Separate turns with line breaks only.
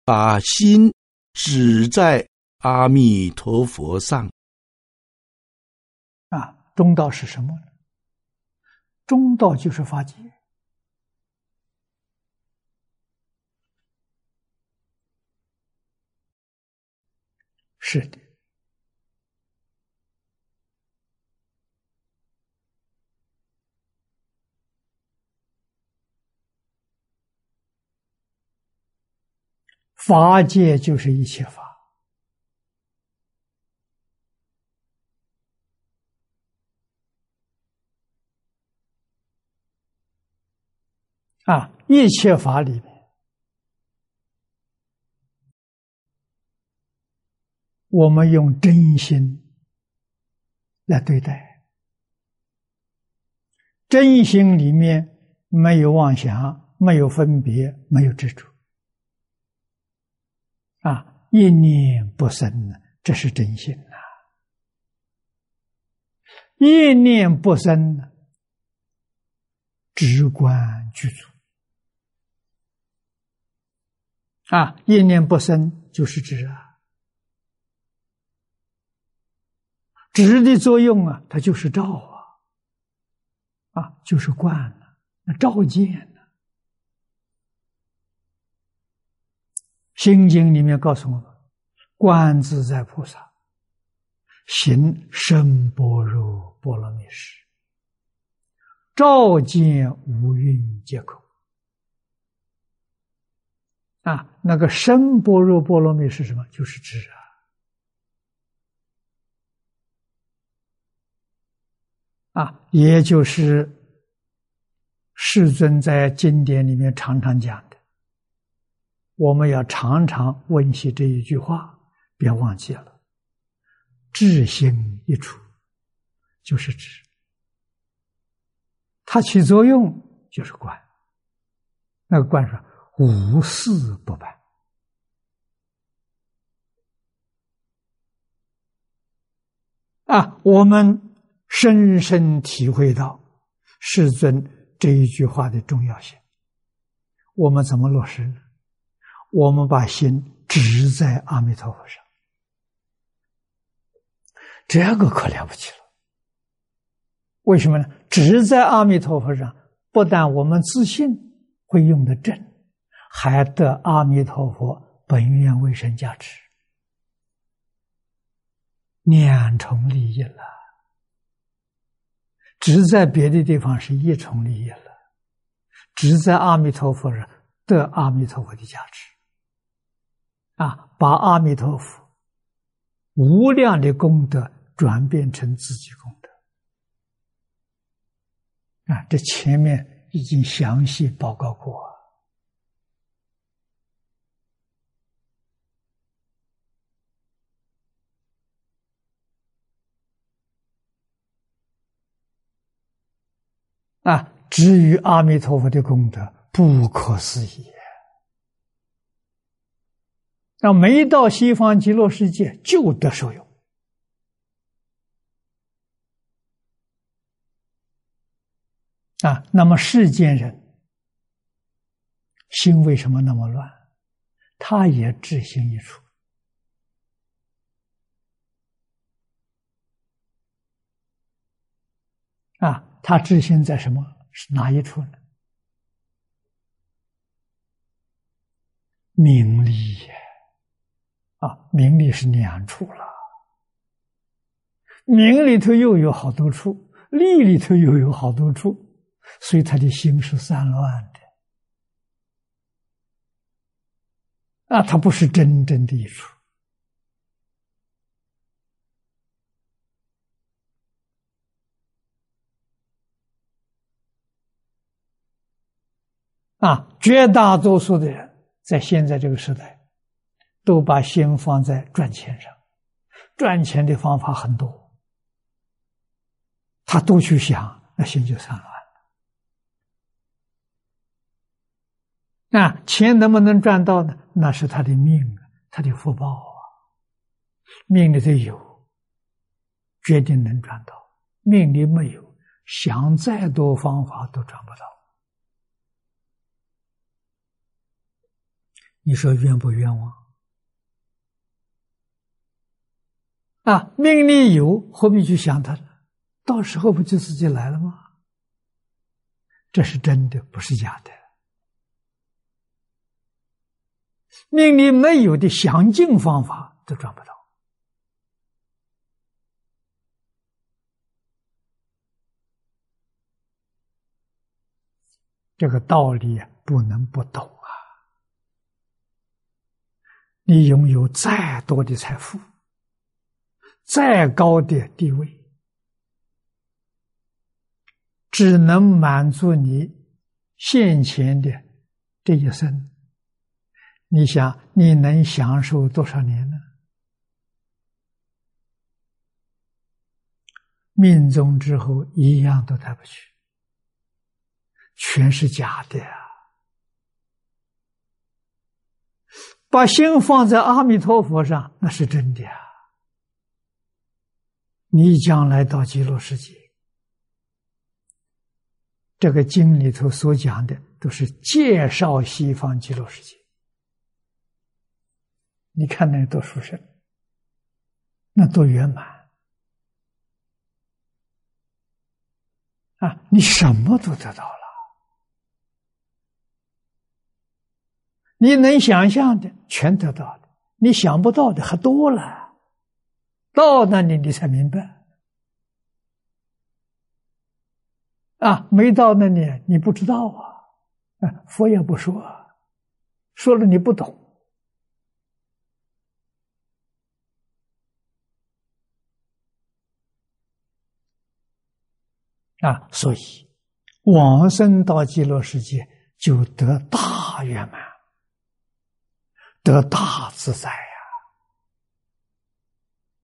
把心指在阿弥陀佛上。
中道是什么呢？中道就是法界。是的，法界就是一切法。一切法里面，我们用真心来对待，真心里面没有妄想，没有分别，没有执着，一念不生，这是真心一念不生，直观具足。一念不生就是知知的作用它就是照就是观照见心经里面告诉我们，观自在菩萨行深般若波罗蜜时，照见五蕴皆空。那个深般若波罗蜜是什么？就是知也就是世尊在经典里面常常讲的，我们要常常温习这一句话，别忘记了。智心一处就是知，它起作用就是观。那个观说无事不办我们深深体会到世尊这一句话的重要性。我们怎么落实呢？我们把心执在阿弥陀佛上，这个可了不起了。为什么呢？执在阿弥陀佛上，不但我们自信会用得正，还得阿弥陀佛本愿威神加持，两重利益了。只在别的地方是一重利益了，只在阿弥陀佛上得阿弥陀佛的加持把阿弥陀佛无量的功德转变成自己功德这前面已经详细报告过至于阿弥陀佛的功德不可思议，没到西方极乐世界就得受用那么世间人心为什么那么乱？他也智心一处他智心在什么？是哪一处呢？名利名利是两处了，名里头又有好多处，利里头又有好多处，所以他的心是散乱的他不是真正的一处绝大多数的人在现在这个时代都把心放在赚钱上，赚钱的方法很多，他都去想，那心就散乱钱能不能赚到呢？那是他的命他的福报命里头有决定能赚到，命里没有，想再多方法都赚不到。 你说冤不冤枉？啊，命里有，何必去想它呢？到时候不就自己来了吗？这是真的，不是假的。命里没有的详尽方法都赚不到。这个道理不能不懂啊！你拥有再多的财富，再高的地位，只能满足你现前的这一生。你想，你能享受多少年呢？命中之后一样都带不去，全是假的啊！把心放在阿弥陀佛上，那是真的啊！你将来到极乐世界，这个经里头所讲的都是介绍西方极乐世界。你看那多殊胜，那多圆满啊！你什么都得到了，你能想象的全得到了，你想不到的还多了。到那里你才明白啊！没到那里你不知道啊！佛也不说，说了你不懂。啊，所以往生到极乐世界就得大圆满，得大自在。